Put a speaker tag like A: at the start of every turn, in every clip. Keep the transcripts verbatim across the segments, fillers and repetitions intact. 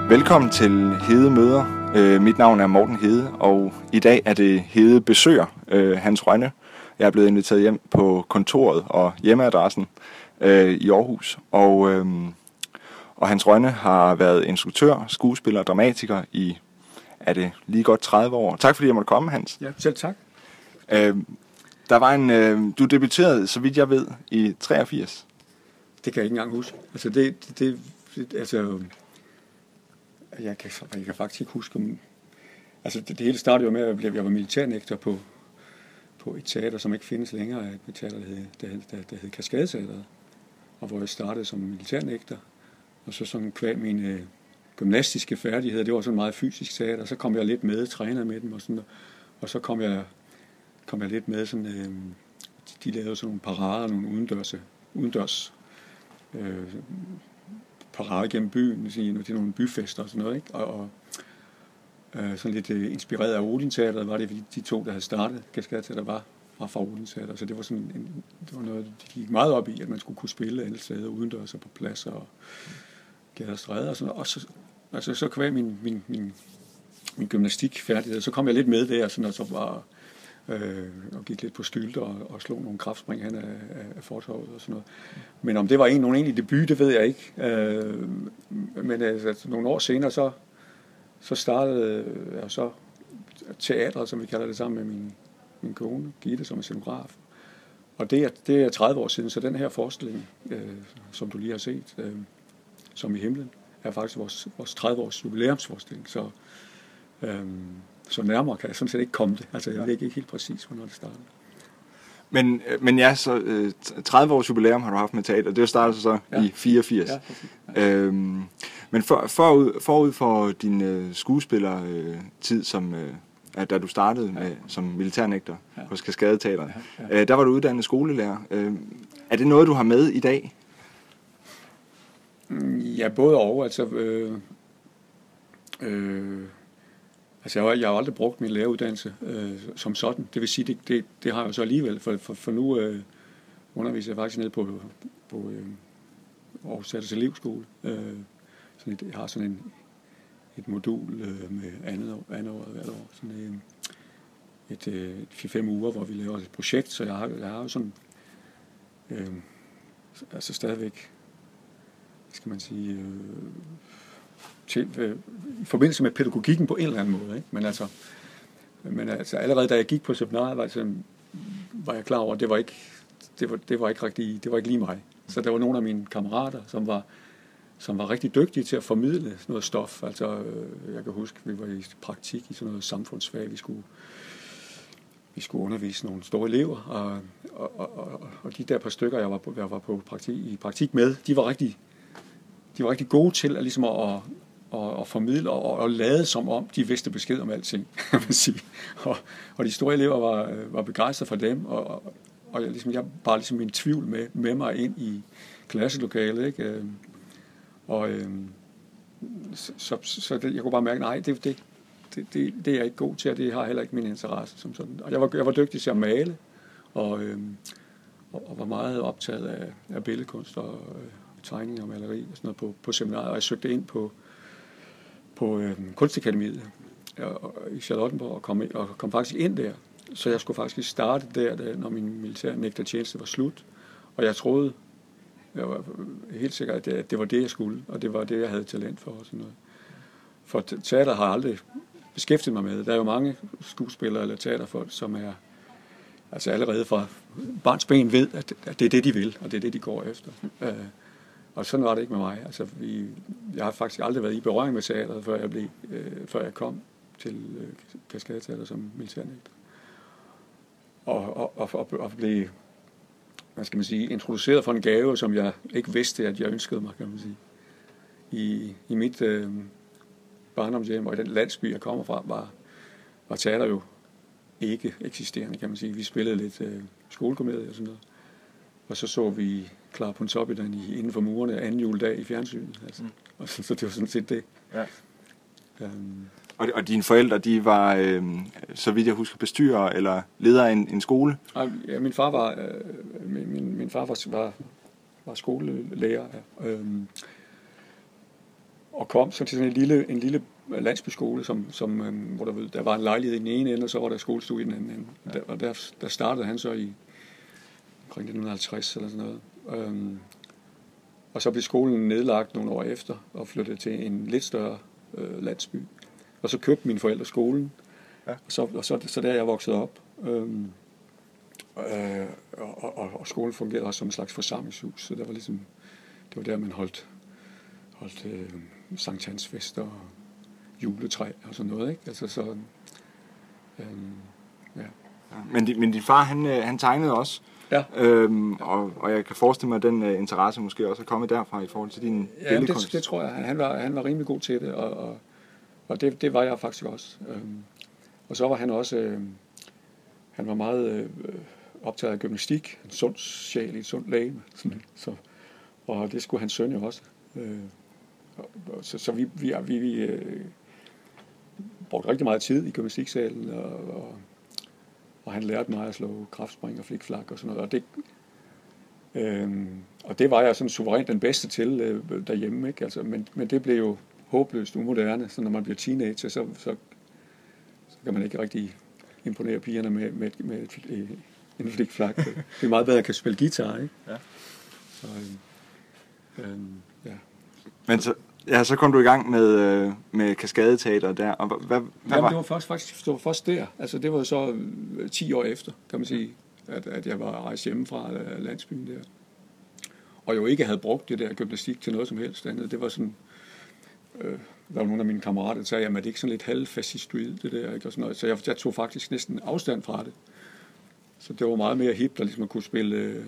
A: Velkommen til Hede Møder. Øh, mit navn er Morten Hede, og i dag er det Hede Besøger, øh, Hans Rønne. Jeg er blevet inviteret hjem på kontoret og hjemmeadressen øh, i Aarhus. Og, øh, og Hans Rønne har været instruktør, skuespiller og dramatiker i, er det lige godt tredive år. Tak fordi jeg måtte komme, Hans.
B: Ja, selv tak.
A: Øh, der var en, øh, du debuterede, så vidt jeg ved, i treogfirs.
B: Det kan jeg ikke engang huske. Altså, det, det, det altså... Jeg kan, jeg kan faktisk ikke huske, om... Altså, det, det hele startede jo med, at jeg var militærnægter på, på et teater, som ikke findes længere. Et teater, der hed, der, der, der hed Kaskadeteateret. Og hvor jeg startede som militærnægter. Og så sådan kvæg mine gymnastiske færdigheder. Det var sådan meget fysisk teater. Og så kom jeg lidt med, trænede med dem og sådan. Og så kom jeg, kom jeg lidt med sådan... Øh, de lavede sådan nogle parader, nogle udendørs... udendørs øh, parade gennem byen, til nogle byfester og sådan noget, ikke? Og, og øh, sådan lidt øh, inspireret af Odin-teateret, var det de to, der havde startet Kaskadeteateret, var, var fra Odin-teateret, så det var sådan en, det var noget, de gik meget op i, at man skulle kunne spille alle steder, udendørs og på pladser og gader og stræder og sådan noget. Og så, altså, så kvæg min, min, min, min gymnastikfærdighed, så kom jeg lidt med der, sådan, og så var Øh, og gik lidt på stylte og, og slog nogle kraftspring hen af, af, af fortovet og sådan noget. Men om det var en, nogen egentlig debut, det ved jeg ikke. Øh, men altså, nogle år senere, så, så startede jeg så teatret, som vi kalder det, sammen med min, min kone, Gitte, som er scenograf. Og det er, det er tredive år siden, så den her forestilling, øh, som du lige har set, øh, som i himlen, er faktisk vores, vores tredive års jubilæumsforestilling. Så øh, Så nærmere kan jeg sådan set ikke komme det. Altså, jeg ved ikke helt præcis, hvornår det startede.
A: Men, men ja, så øh, tredive års jubilæum har du haft med teater. Det startede så ja. i fireogfirs. Ja, ja. Øhm, men for, forud, forud for din øh, skuespillertid, øh, som, øh, da du startede med, ja. som militærnægter ja. hos Kaskadeteateret, ja, ja. Øh, der var du uddannet skolelærer. Øh, er det noget, du har med i dag?
B: Ja, både og. Altså... Øh, øh, Altså, jeg har, jeg har aldrig brugt min læreruddannelse øh, som sådan. Det vil sige, det, det, det har jeg jo så alligevel, for, for, for nu øh, underviser jeg faktisk nede på, på øh, Aarhus Teaters Elevskole. Øh, sådan et, jeg har sådan en, et modul øh, med andet år, andet år hvert år. Sådan en, et, et fire fem uger, hvor vi laver et projekt, så jeg har, jeg har jo sådan, øh, altså stadigvæk, skal man sige... Øh, til, øh, i forbindelse med pædagogikken på en eller anden måde, ikke? Men altså, men altså allerede da jeg gik på seminariet, var, altså, var jeg klar over, at det var ikke, det var, det var ikke rigtig, det var ikke lige mig. Så der var nogle af mine kammerater, som var, som var rigtig dygtige til at formidle noget stof. Altså, øh, jeg kan huske, vi var i praktik i sådan noget samfundsfag, vi skulle, vi skulle undervise nogle store elever, og, og, og, og, og de der par stykker, jeg var på, jeg var på praktik, i praktik med, de var rigtig, de var rigtig gode til at ligesom at Og, og formidle og, og lade som om, de vidste besked om alting, kan man sige. Og, og de store elever var, var begejstrede for dem, og, og, og jeg, ligesom, jeg bare ligesom min tvivl med, med mig ind i klasselokalet, ikke? Og så, så, så det, jeg kunne bare mærke, nej, det, det, det, det, det er jeg ikke god til, og det har heller ikke min interesse som sådan. Og jeg var, jeg var dygtig til at male, og, og, og var meget optaget af, af billedkunst og tegning og maleri og sådan noget på, på seminariet, og jeg søgte ind på på øh, Kunstakademiet i Charlottenborg og kom, og kom faktisk ind der. Så jeg skulle faktisk starte der, da, når min militærnægtertjeneste var slut. Og jeg troede, jeg var helt sikker, at det, at det var det, jeg skulle, og det var det, jeg havde talent for. Og sådan noget. For teater har jeg aldrig beskæftiget mig med. Der er jo mange skuespillere eller teaterfolk, som er altså allerede fra barns ben ved, at, at det er det, de vil, og det er det, de går efter. Øh, Og sådan var det ikke med mig. Altså, vi, jeg har faktisk aldrig været i berøring med teateret, før jeg, blev, øh, før jeg kom til øh, Kaskadeteateret som militærnægter. Og, og, og, og, og blev, hvad skal man sige, introduceret for en gave, som jeg ikke vidste, at jeg ønskede mig, kan man sige. I, i mit øh, barndomshjem og i den landsby, jeg kommer fra, var, var teater jo ikke eksisterende, kan man sige. Vi spillede lidt øh, skolekomedie og sådan noget. Og så så vi Klar Pontoppidan inden for murene anden juledag i fjernsynet. Altså. Mm. Og så, så det var sådan set det. Ja. Um,
A: og, og dine forældre, de var, øh, så vidt jeg husker, bestyrer eller leder af en, en skole?
B: Ja, min far var, øh, min, min far var, var, var skolelærer. Ja. Um, og kom så til sådan en lille, en lille landsbyskole, som, som, øhm, hvor der, der var en lejlighed i den ene ende, og så var der skolestue i den anden ende. Der, og der, der startede han så i omkring nitten halvtreds eller sådan noget. Øhm, og så blev skolen nedlagt nogle år efter, og flyttede til en lidt større øh, landsby. Og så købte mine forældre skolen, ja. og, så, og så, så der jeg voksede op. Øhm, øh, og, og, og skolen fungerede også som en slags forsamlingshus, så der var ligesom, det var der, man holdt, holdt øh, Sankt Hans fester og juletræ og sådan noget, ikke? Altså så, øh, ja.
A: Ja, men, di, men din far, han, han tegnede også,
B: ja.
A: øhm, og, og jeg kan forestille mig, at den uh, interesse måske også er kommet derfra i forhold til din
B: ja,
A: billedkunst.
B: Det, det tror jeg. Han var, han var rimelig god til det, og, og, og det, det var jeg faktisk også. Øhm, og så var han også, øh, han var meget øh, optaget af gymnastik, en sund sjæl i et sundt lægeme, så, og det skulle hans søn jo også. Øh, og, så, så vi, vi, vi, vi øh, brugte rigtig meget tid i gymnastiksalen, og, og, og han lærte mig at slå kraftspring og flikflak og sådan noget, og det, øh, og det var jeg sådan suverænt den bedste til øh, derhjemme, ikke? Altså, men, men det blev jo håbløst umoderne, så når man bliver teenager, så, så, så kan man ikke rigtig imponere pigerne med, med, med et, et, en flikflak. Det er meget bedre at kan spille guitar, ikke? Ja. Så, øh, øh, ja.
A: Men så, ja, så kom du i gang med, øh, med Kaskadeteater der, og hvad, hvad
B: Jamen,
A: var
B: det var først, faktisk det var først der. Altså, det var så øh, ti år efter, kan man sige, at, at jeg var rejst hjemme fra øh, landsbyen der. Og jo ikke havde brugt det der gymnastik til noget som helst andet. Det var sådan, øh, der var nogle af mine kammerater, der sagde, at det ikke sådan lidt halvfascistoid, det der, ikke? Og sådan noget. Så jeg, jeg tog faktisk næsten afstand fra det. Så det var meget mere hip, der ligesom at kunne spille øh,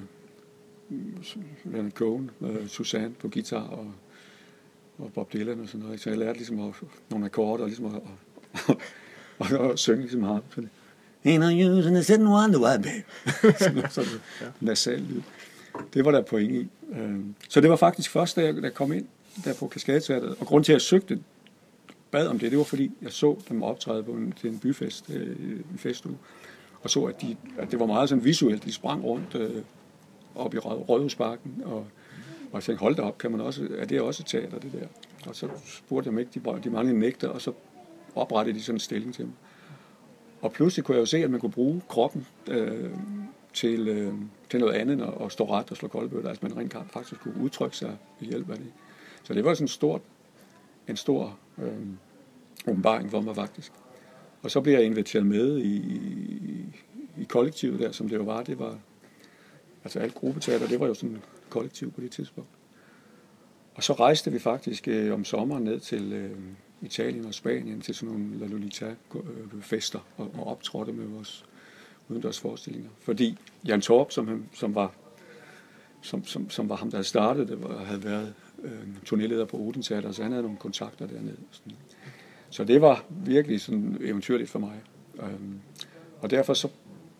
B: Leonard Cohen, øh, Susanne på guitar og, og Bob Dylan og sådan noget. Så jeg lærte ligesom at, nogle akkorder og ligesom at, og, og, og, og synge ligesom ham. Ain't no use in the sitting wonder why, babe. Sådan sådan ja. Nasal lyd. Det var der point i. Så det var faktisk først, da jeg, da jeg kom ind der på Kaskadeteatret. Og grund til, at jeg søgte bad om det, det var fordi, jeg så dem optræde på en, til en byfest, øh, en festuge. Og så, at, de, at det var meget sådan visuelt. De sprang rundt øh, op i Rådhusparken. Og, og jeg tænkte, hold da op, kan man også, er det også teater, det der? Og så spurgte jeg dem ikke, de, de manglede nægter, og så oprettede de sådan en stilling til dem. Og pludselig kunne jeg jo se, at man kunne bruge kroppen øh, til, øh, til noget andet, end at stå ret og slå koldbøtter. Altså man rent faktisk kunne udtrykke sig ved hjælp af det. Så det var sådan stort, en stor øh, åbenbaring for mig faktisk. Og så blev jeg inviteret med i, i, i kollektivet der, som det jo var. Det var altså alt gruppeteater, det var jo sådan et kollektiv på det tidspunkt. Og så rejste vi faktisk øh, om sommeren ned til øh, Italien og Spanien til sådan nogle La Lolita-fester og, og optrådte med vores udendørs forestillinger. Fordi Jan Torp, som, som, var, som, som, som var ham, der startede det, var, havde været øh, turnéleder på Oden Teater, så han havde nogle kontakter dernede. Sådan. Så det var virkelig sådan eventyrligt for mig. Øhm, og derfor så,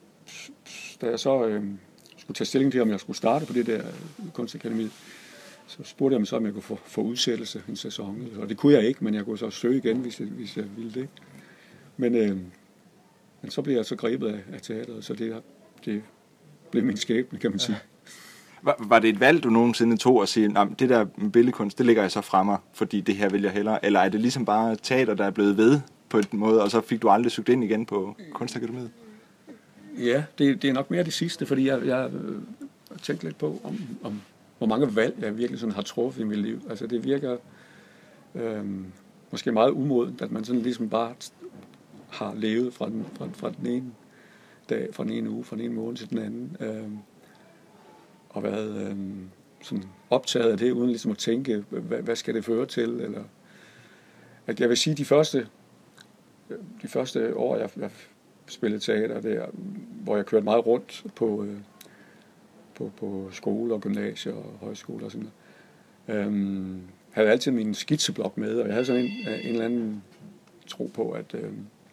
B: da jeg så øh, skulle tage stilling til, om jeg skulle starte på det der kunstakademiet, så spurgte jeg mig så, om jeg kunne få, få udsættelse en sæson. Og det kunne jeg ikke, men jeg kunne så søge igen, hvis jeg, hvis jeg ville det. Men, øh, men så blev jeg så grebet af, af teateret, så det, det blev min skæbne, kan man sige.
A: Var, var det et valg, du nogensinde tog at sige, det der billedkunst, det ligger jeg så fra mig, fordi det her vil jeg hellere? Eller er det ligesom bare teater, der er blevet ved på en måde, og så fik du aldrig søgt ind igen på Kunstakademiet?
B: Ja, det, det er nok mere det sidste, fordi jeg, jeg øh, har tænkt lidt på, om, om hvor mange valg jeg virkelig sådan har truffet i mit liv. Altså det virker øh, måske meget umodent, at man sådan ligesom bare har levet fra den, fra, fra den ene dag, fra den ene uge, fra den ene måned til den anden, øh, og været øh, sådan optaget af det, uden ligesom at tænke, hvad, hvad skal det føre til, eller at jeg vil sige, de første, de første år, jeg, jeg spillede teater der, hvor jeg kørte meget rundt på, øh, på, på skole og gymnasier og højskole og sådan noget, øhm, havde jeg altid min skitseblok med, og jeg havde sådan en, en eller anden tro på, at, øh,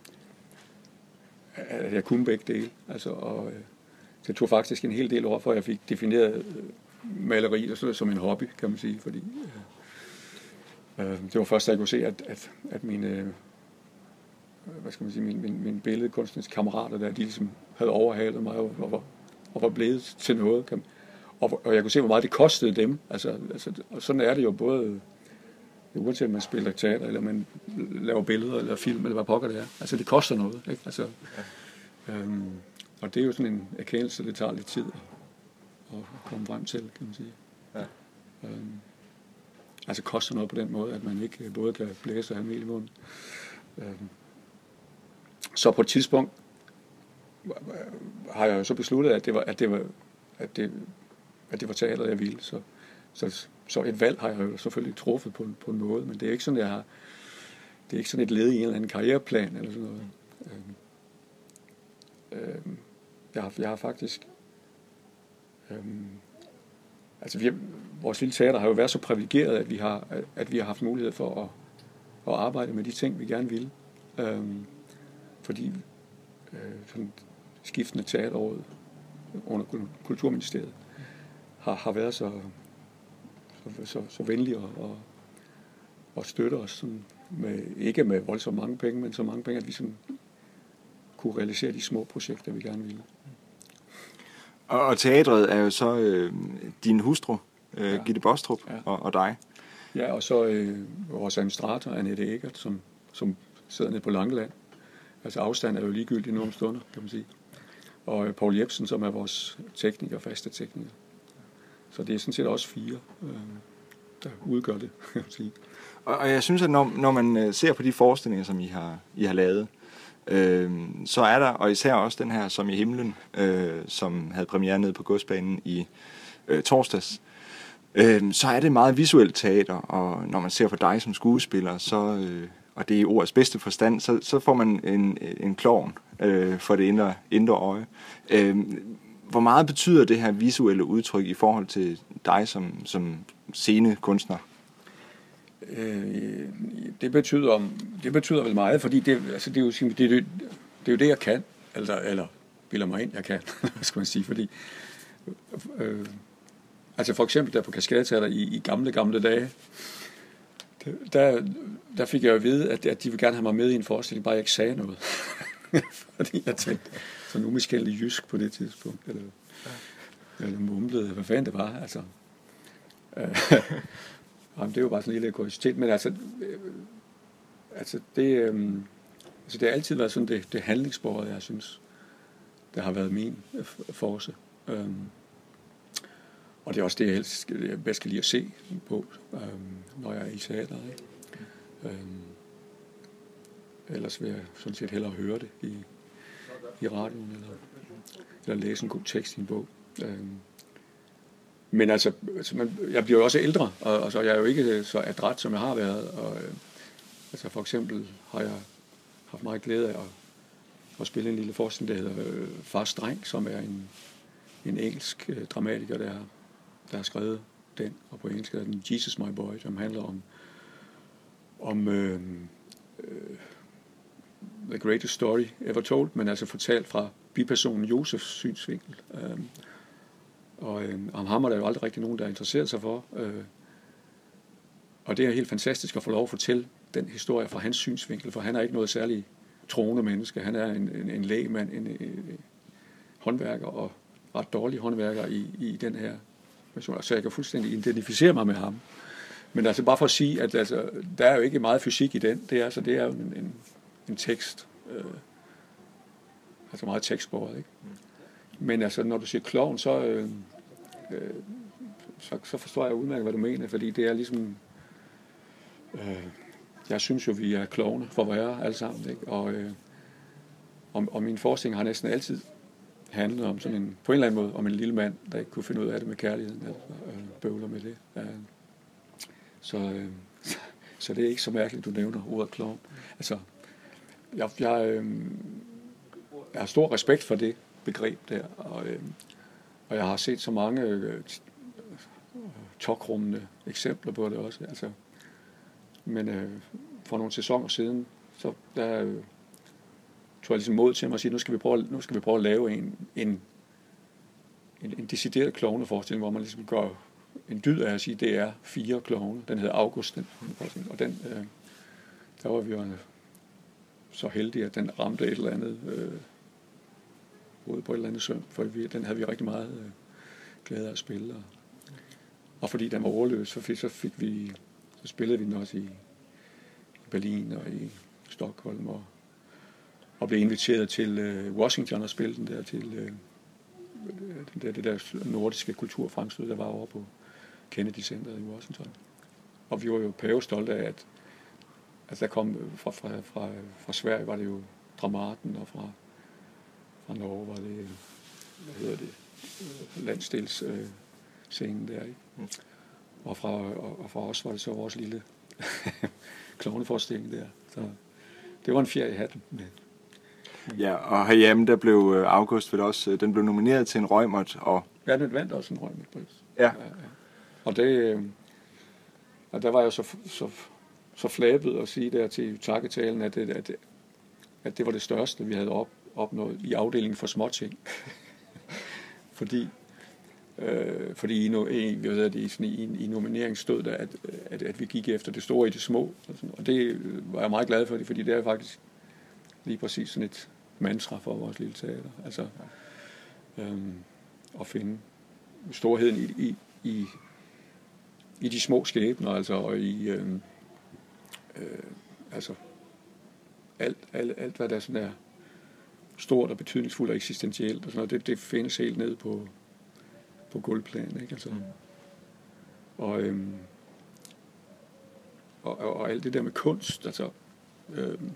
B: at jeg kunne begge dele. Altså, og, øh, det tog faktisk en hel del år, før jeg fik defineret øh, maleri og sådan som en hobby, kan man sige, fordi øh, øh, det var først, da jeg kunne se, at, at, at mine, øh, hvad skal man sige, mine, mine, mine billedkunstneriske kammerater der, de ligesom havde overhalet mig og, og, og var blevet til noget. Kan, og, og jeg kunne se, hvor meget det kostede dem. Altså, altså, og sådan er det jo både uanset om man spiller teater, eller man laver billeder, eller film, eller hvad pokker det er. Altså, det koster noget, ikke? Altså, ja. øhm, og det er jo sådan en erkendelse, det tager lidt tid at, at komme frem til, kan man sige. Ja. Øhm, altså, koster noget på den måde, at man ikke både kan blæse og have mel i munden. Øhm, så på et tidspunkt har jeg jo så besluttet, at det var, at det var, at det, at det var teateret, jeg ville. Så, så, så et valg har jeg jo selvfølgelig truffet på, på en måde, men det er ikke sådan, jeg har, det er ikke sådan et led i en eller anden karriereplan eller sådan noget. Øhm, øhm, jeg, har, jeg har faktisk, øhm, altså vi har, vores lille teater har jo været så privilegeret, at vi har, at, at vi har haft mulighed for at, at arbejde med de ting, vi gerne ville. Øhm, fordi øh, sådan skiftende teateråd under Kulturministeriet har, har været så, så, så, så venlige og, og, og støtte os sådan med, ikke med voldsomt mange penge, men så mange penge, at vi sådan kunne realisere de små projekter, vi gerne ville.
A: Og, og teatret er jo så øh, din hustru, øh,
B: ja.
A: Gitte Bostrup, ja. og, og dig.
B: Ja, og så øh, vores administrator, Annette Egert, som, som sidder nede på Langeland. Altså afstand er jo ligegyldigt nu om stunder, kan man sige. Og øh, Paul Jebsen, som er vores tekniker, faste tekniker. Så det er sådan set også fire, øh, der udgør det, kan man sige.
A: Og, og jeg synes, at når, når man ser på de forestillinger, som I har, I har lavet, øh, så er der, og især også den her, Som i himlen, øh, som havde premiere nede på Godsbanen i øh, torsdags, øh, så er det meget visuelt teater, og når man ser på dig som skuespiller, så, øh, og det er i ordets bedste forstand, så, så får man en, en klovn øh, for det indre, indre øje. Øh, hvor meget betyder det her visuelle udtryk i forhold til dig som, som scenekunstner?
B: Øh, det betyder det betyder vel meget, fordi det, altså det, er, jo, det, det, det er jo det, jeg kan, eller, eller bilder mig ind, jeg kan, skal man sige, fordi øh, altså for eksempel der på Kaskadeteater i, i gamle, gamle dage, der, der fik jeg jo at vide, at, at de ville gerne have mig med i en forestilling, bare jeg ikke sagde noget. Fordi jeg tænkte, sådan umiskendelig jysk på det tidspunkt, eller, eller mumlede, hvad fanden det var, altså. Jamen, det er jo bare sådan en lille kuriositet, men altså, øh, altså, det, øh, altså det har altid været sådan det, det handlingsbordet, jeg synes, der har været min force. Øh, og det er også det, jeg, helst, jeg bedst kan lide at se på, øh, når jeg er i teateret. Ikke? Øh, ellers vil jeg sådan set hellere høre det i, i radioen, eller, eller læse en god tekst i en bog. Øh, Men altså, altså man, jeg bliver jo også ældre, og, og så jeg er jo ikke så adræt, som jeg har været. Og, øh, altså for eksempel har jeg haft meget glæde af at, at spille en lille forestilling, der hedder øh, Fars Dreng, som er en, en engelsk øh, dramatiker, der, der har skrevet den, og på engelsk er den Jesus My Boy, som handler om, om øh, øh, The Greatest Story Ever Told, men altså fortalt fra bipersonen Josefs synsvinkel. Øh, Og øh, om ham er der jo aldrig rigtig nogen, der er interesseret sig for. Øh, og det er helt fantastisk at få lov at fortælle den historie fra hans synsvinkel, for han er ikke noget særligt troende menneske. Han er en, en, en lægmand, en, en, en håndværker, og ret dårlig håndværker i, i den her version. Så jeg kan fuldstændig identificere mig med ham. Men altså bare for at sige, at altså, der er jo ikke meget fysik i den. Det er, altså, det er jo en, en, en tekst. Øh, altså meget tekstbordet, ikke? Men altså, når du siger klovn, så, øh, øh, så, så forstår jeg udmærket, hvad du mener, fordi det er ligesom, øh, jeg synes jo, vi er klovne for at være alle sammen, ikke? Og, øh, og, og min forskning har næsten altid handlet om sådan en, på en eller anden måde, om en lille mand, der ikke kunne finde ud af det med kærligheden, eller øh, bøvler med det. Øh, så, øh, så, så det er ikke så mærkeligt, du nævner ordet klovn. Altså, jeg, jeg, øh, jeg har stor respekt for det begreb der, og, øh, og jeg har set så mange øh, tokrummende eksempler på det også. Altså, men øh, for nogle sæsoner siden, så der øh, tog jeg ligesom mod til mig at sige, nu skal vi prøve, nu skal vi prøve at lave en, en, en, en decideret klovneforestilling, hvor man ligesom gør en dyd af at sige, det er fire klovne. Den hedder August, den, og den, øh, der var vi jo så heldige, at den ramte et eller andet øh, ude på et eller andet søm, for vi, den havde vi rigtig meget øh, glæde af at spille. Og, og fordi den var overløs, så fik, så fik vi, så spillede vi den også i, i Berlin og i Stockholm, og, og blev inviteret til øh, Washington og spille den der til øh, det, der, det der nordiske kulturfremstød, der var over på Kennedy Centeret i Washington. Og vi var jo pavestolte af, at altså der kom fra, fra, fra, fra Sverige var det jo Dramaten, og fra, fra Norge var det, hvad hedder det, landsdels øh, scenen der, ikke? Mm. Og, fra, og, og fra os var det så vores lille klovneforestilling der. Så det var en fjer i hatten. Med.
A: Ja, og herhjemme, der blev øh, August vel også, den blev nomineret til en Reumert, og...
B: Ja, den vandt også en Reumert-pris.
A: Ja. Ja, ja.
B: Og det, øh, og der var jeg så, så, så flabet at sige der til takketalen, at det, at, det, at det var det største, vi havde op, opnået i afdelingen for småting. fordi øh, fordi i, no, i, hvad hedder det, i, i, i nomineringen stod der, at, at, at vi gik efter det store i det små. Og, sådan, og det var jeg meget glad for, fordi det er faktisk lige præcis sådan et mantra for vores lille teater. Altså øhm, at finde storheden i, i, i, i de små skæbner, altså, og i øhm, øh, altså alt, alt, alt, hvad der sådan er stort og betydningsfuldt og eksistentielt, og sådan noget, det, det findes helt ned på, på gulvplan, ikke? Altså, mm. og, øhm, og, og, og alt det der med kunst, altså, øhm,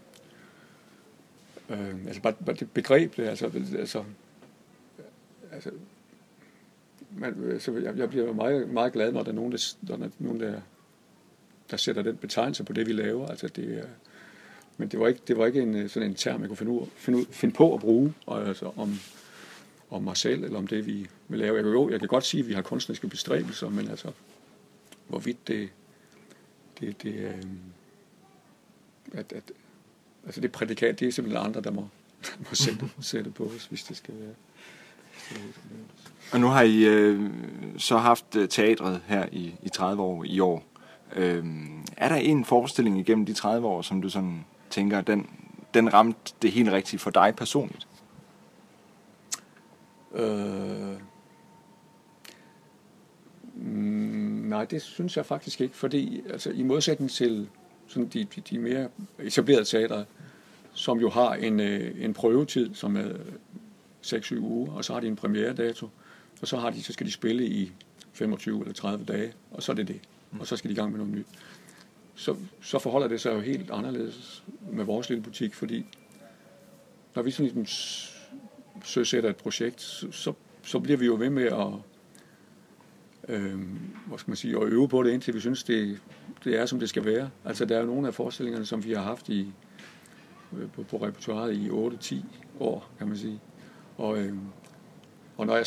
B: øhm, altså bare, bare det begreb, det, altså, altså, altså man, altså jeg, jeg bliver meget, meget glad, når der er nogen, der, der, er nogen, der, der sætter den betegnelse på det, vi laver, altså det er. Men det var ikke, det var ikke en, sådan en term, jeg kunne finde, ud, finde, ud, finde på at bruge, og, altså, om, om mig selv, eller om det, vi vil lave. Jeg kan, jo, jeg kan godt sige, at vi har kunstneriske bestræbelser, men altså, hvorvidt det, det, det øh, at, at, altså det prædikat, det er simpelthen andre, der må, der må sætte, sætte på os, hvis det skal være.
A: Og nu har I øh, så haft teatret her i, i tredive år i år. Øh, er der en forestilling igennem de tredive år, som du sådan tænker, den, den ramte det helt rigtigt for dig personligt?
B: Øh, mm, nej, det synes jeg faktisk ikke, fordi altså, i modsætning til sådan de, de, de mere etablerede teatre, som jo har en, en prøvetid, som er seks syv uger, og så har de en premieredato, og så, har de, så skal de spille i femogtyve eller tredive dage, og så er det det. Og så skal de i gang med noget nyt. Så, så forholder det sig jo helt anderledes med vores lille butik, fordi når vi sådan ligesom søsætter et projekt, så, så bliver vi jo ved med at, øh, hvad skal man sige, at øve på det, indtil vi synes, det, det er, som det skal være. Altså, der er jo nogle af forestillingerne, som vi har haft i, på, på repertoiret i otte ti år, kan man sige. Og, øh, og når jeg,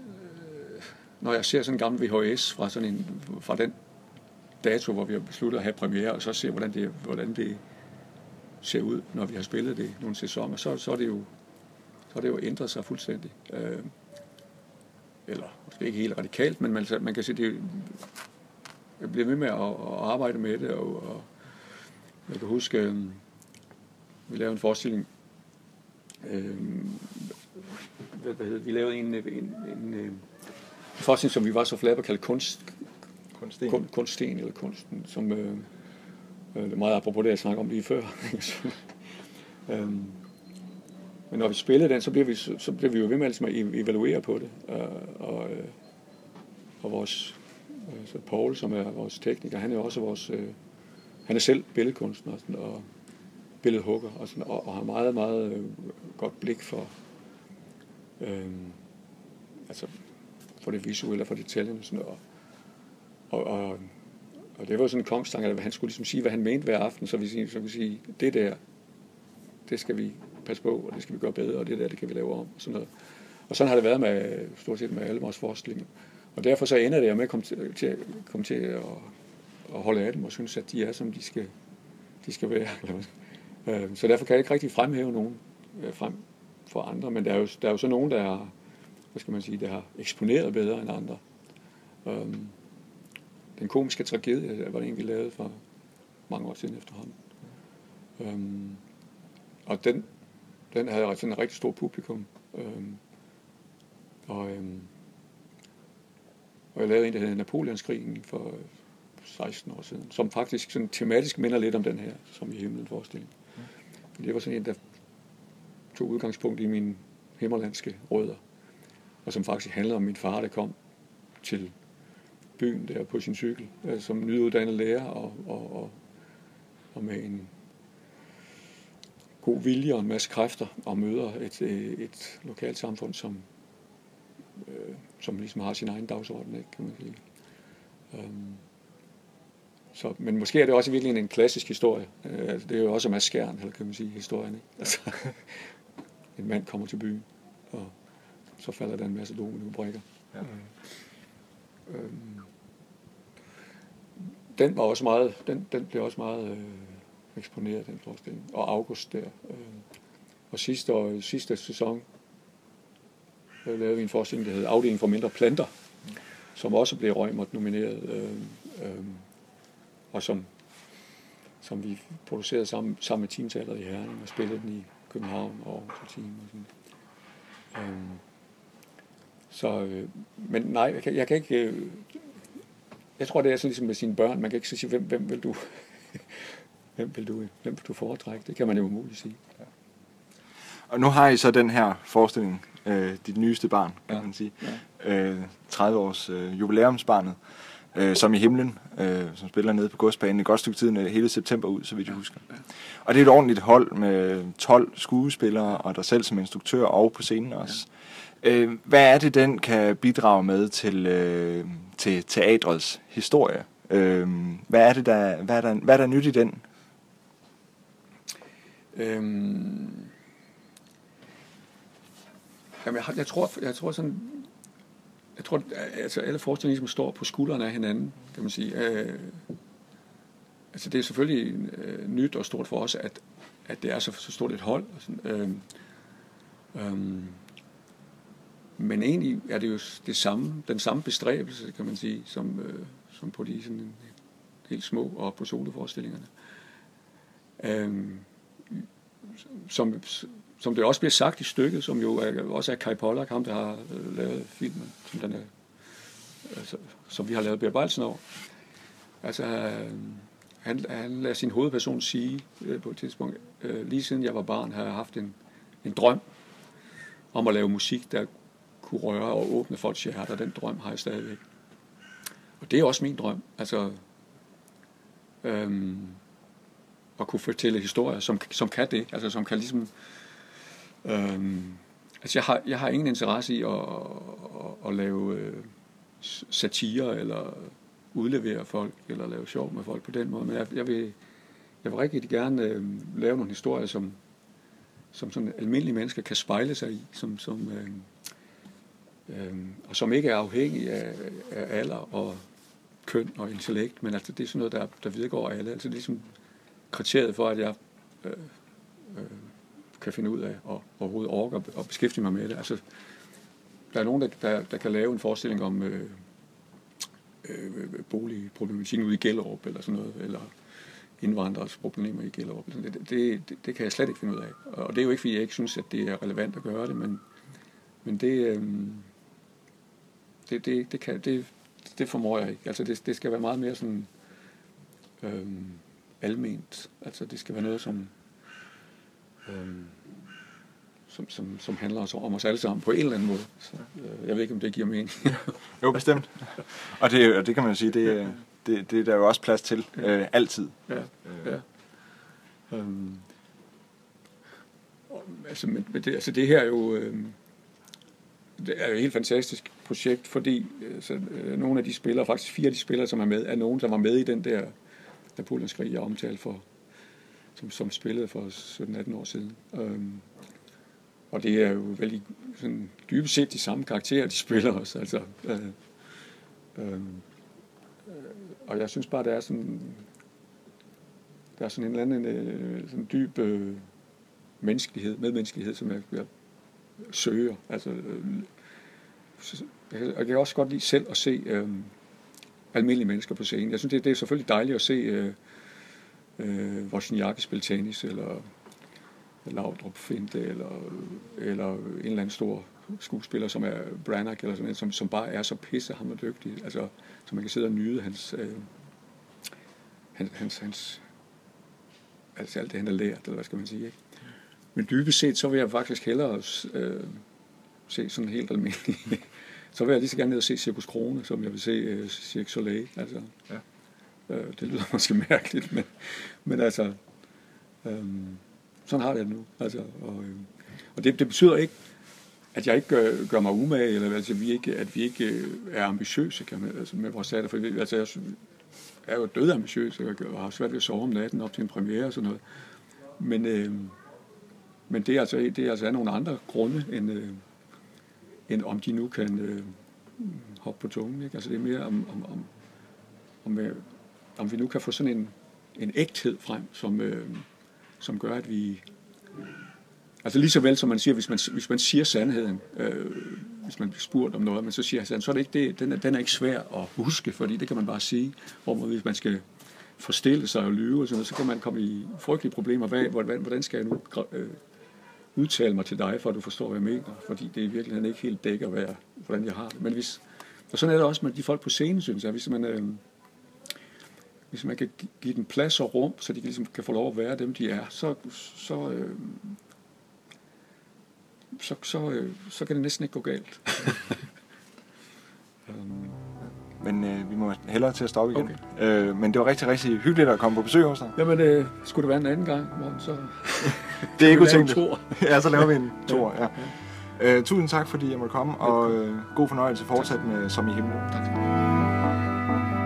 B: når jeg ser sådan en gammel V H S fra, sådan en, fra den dato, hvor vi har besluttet at have premiere, og så se, hvordan det, hvordan det ser ud, når vi har spillet det nogle sæsoner, så, så, er, det jo, så er det jo ændret sig fuldstændig. Øh, eller måske ikke helt radikalt, men man, man kan se, det jeg bliver ved med at, at arbejde med det, og, og jeg kan huske, øh, vi lavede en forestilling, øh, hvad, hvad hedder, vi lavede en, en, en, en, en forestilling, som vi var så flabbe at kalde kunst, Kunststen. Kun, kunststen, eller kunsten, som øh, øh, meget apropos det, jeg snakker om lige før. øhm, men når vi spiller den, så bliver vi, så, så bliver vi jo ved med at evaluere på det. Øh, og, øh, og vores altså Paul, som er vores tekniker, han er også vores, øh, han er selv billedkunstner og, sådan, og billedhugger, og, sådan, og, og har meget, meget øh, godt blik for, øh, altså for det visuelle og for detaljerne, sådan, og Og, og, og det var sådan en kongstanke, at han skulle ligesom sige, hvad han mente hver aften, så vi sige, så vi sige, det der, det skal vi passe på, og det skal vi gøre bedre, og det der, det kan vi lave om, og sådan noget. Og sådan har det været med, stort set med alle vores forestillinger. Og derfor så ender det jo med at komme til, til, komme til at, at holde af dem, og synes, at de er, som de skal, de skal være. Så derfor kan jeg ikke rigtig fremhæve nogen frem for andre, men der er jo, der er jo så nogen, der har, hvad skal man sige, der har eksponeret bedre end andre. Um, Den komiske tragedie var det en, vi lavede for mange år siden efterhånden. Um, og den, den havde sådan et rigtig stort publikum. Um, og, um, og jeg lavede en, der hedder Napoleonskrigen for seksten år siden, som faktisk sådan tematisk minder lidt om den her, som i himlen forestilling. Mm. Det var sådan en, der tog udgangspunkt i mine himmerlandske rødder, og som faktisk handler om min far, der kom til byen der på sin cykel, som nyuddannet lærer, og, og, og, og med en god vilje og en masse kræfter, og møder et, et lokalt samfund, som, øh, som ligesom har sin egen dagsorden, ikke, kan man sige. Um, så, men måske er det også virkelig en klassisk historie. Uh, det er jo også Mads Skjern, eller kan man sige, historien, ikke? Altså, en mand kommer til byen, og så falder der en masse dominobrikker. Ja. Um, den var også meget, den, den blev også meget øh, eksponeret, den forestilling. Og August der. Øh, og sidste, år, sidste sæson øh, lavede vi en forestilling, der hed Afdeling for mindre planter, mm. som også blev Reumert nomineret, øh, øh, og som, som vi producerede sammen, sammen med Teamteatret i Herning, og spillede den i København og Aarhus Team og sådan. Øh, så, øh, men nej, jeg kan, jeg kan ikke... Øh, jeg tror, det er sådan ligesom med sine børn. Man kan ikke så sige, hvem, hvem vil du... Hvem vil du, hvem vil du foretrække? Det kan man jo umuligt sige. Ja.
A: Og nu har I så den her forestilling, øh, dit nyeste barn, kan ja. man sige. Ja. Øh, tredive års øh, jubilæumsbarnet, øh, som i himlen, øh, som spiller nede på godsbanen et godt stykke tid, hele september ud, så vidt jeg husker. Ja. Og det er et ordentligt hold med tolv skuespillere, og dig selv som instruktør og på scenen også. Ja. Øh, hvad er det, den kan bidrage med til, øh, til teatrets historie? Øh, hvad er det, der, hvad er der, hvad er der nyt i den?
B: Øhm, jamen jeg, jeg tror, jeg tror sådan, jeg tror, altså alle forestillinger ligesom står på skuldrene af hinanden, kan man sige. Øh, altså det er selvfølgelig øh, nyt og stort for os, at at det er så, så stort et hold. Og sådan, øh, øh, men egentlig er det jo det samme, den samme bestræbelse, kan man sige, som øh, som på de sådan helt små og på soloforestillingerne. Øh, Som, som det også bliver sagt i stykket, som jo er, også er Kai Pollak, ham der har øh, lavet filmen, som, den er, altså, som vi har lavet bearbejdelsen over. Altså, øh, han, han lader sin hovedperson sige øh, på et tidspunkt, øh, lige siden jeg var barn, har jeg haft en, en drøm om at lave musik, der kunne røre og åbne folks hjerter. Den drøm har jeg stadigvæk. Og det er også min drøm. Altså, øh, at kunne fortælle historier, som, som kan det, altså som kan ligesom, øhm, altså jeg har, jeg har ingen interesse i at, at, at lave øh, satire, eller udlevere folk, eller lave sjov med folk på den måde, men jeg, jeg vil, jeg vil rigtig gerne øh, lave nogle historier, som, som sådan almindelige mennesker kan spejle sig i, som, som, øh, øh, og som ikke er afhængige af, af alder og køn og intellekt, men altså det er sådan noget, der, der videregår alle, altså det er ligesom kriteriet for, at jeg øh, øh, kan finde ud af og overhovedet orker og beskæftige mig med det. Altså, der er nogen, der, der, der kan lave en forestilling om øh, øh, boligproblematikken ude i Gellerup, eller sådan noget, eller indvandrers problemer i Gellerup. Det, det, det, det kan jeg slet ikke finde ud af. Og det er jo ikke, fordi jeg ikke synes, at det er relevant at gøre det, men, men det, øh, det, det, det, kan, det, det formår jeg ikke. Altså, det, det skal være meget mere sådan... Øh, alment. Altså det skal være noget, som, øhm, som, som, som handler om os alle sammen på en eller anden måde. Så, øh, jeg ved ikke, om det giver mening.
A: Jo, bestemt. Og det, og det kan man jo sige, det, det, det er der jo også plads til. Ja. Øh, altid.
B: Ja, ja. Øhm, altså, men, men det, altså det her er jo, øh, det er jo et helt fantastisk projekt, fordi altså, øh, nogle af de spillere, faktisk fire af de spillere, som er med, er nogen, der var med i den der Napoleonskrig, jeg omtalte for, som, som spillede for sytten atten år siden. Øhm, og det er jo vældig sådan, dybest set de samme karakterer, de spiller også. Altså, øh, øh, og jeg synes bare, der er sådan, der er sådan en eller anden øh, sådan dyb øh, menneskelighed, medmenneskelighed, som jeg, jeg søger. Altså, øh, jeg, jeg kan også godt lide selv at se øh, almindelige mennesker på scenen. Jeg synes, det, det er selvfølgelig dejligt at se øh, øh, Wozniacki spille tennis, eller Laudrup Finte, eller, eller en eller anden stor skuespiller, som er Branagh, eller sådan, som, som bare er så pissehammer dygtig, altså, så man kan sidde og nyde hans, øh, hans, hans, hans altså alt det, han har lært, eller hvad skal man sige, ikke? Men dybest set, så vil jeg faktisk hellere øh, se sådan helt almindeligt. Så vil jeg lige så gerne ned og se Cirkus Krone, som jeg vil se uh, Cirque Soleil. Altså, ja. øh, det lyder måske mærkeligt, men, men altså, øh, sådan har det nu. Altså, og øh, og det, det betyder ikke, at jeg ikke gør, gør mig umage, eller altså, vi ikke, at vi ikke er ambitiøse kan man, altså, med vores teater. For vi, altså, jeg er jo død ambitiøs, og har svært ved at sove om natten op til en premiere og sådan noget. Men, øh, men det er altså, det er altså af nogle andre grunde, end, øh, end om de nu kan øh, hoppe på tungen. Ikke? Altså det er mere om, om, om, om, øh, om vi nu kan få sådan en, en ægthed frem, som, øh, som gør, at vi... Altså lige så vel som man siger, hvis man, hvis man siger sandheden, øh, hvis man bliver spurgt om noget, men så siger han, så er det ikke det, den, er, den er ikke svær at huske, fordi det kan man bare sige. Hvor hvis man skal forstille sig og lyve, og sådan noget, så kan man komme i frygtelige problemer. Hvad, hvordan, hvordan skal jeg nu øh, udtale mig til dig, for at du forstår, hvad jeg mener? Fordi det i virkeligheden ikke helt dækker, hvad jeg, hvordan jeg har det. Men hvis, og sådan er det også med de folk på scenen, synes jeg. Hvis man, øh, hvis man kan give dem plads og rum, så de ligesom kan få lov at være dem, de er, så... så øh, Så, så, øh, så kan det næsten ikke gå galt.
A: um. Men øh, vi må hellere til at stoppe igen.
B: Okay.
A: Øh, men det var rigtig, rigtig hyggeligt at komme på besøg hos dig.
B: Jamen, øh, skulle det være en anden gang, Morten, så...
A: det er ikke utænkeligt. Ja, så laver vi en tor, ja. ja. Øh, tusind tak, fordi jeg måtte komme, og øh, god fornøjelse fortsat med Som i himlen.
B: Tak.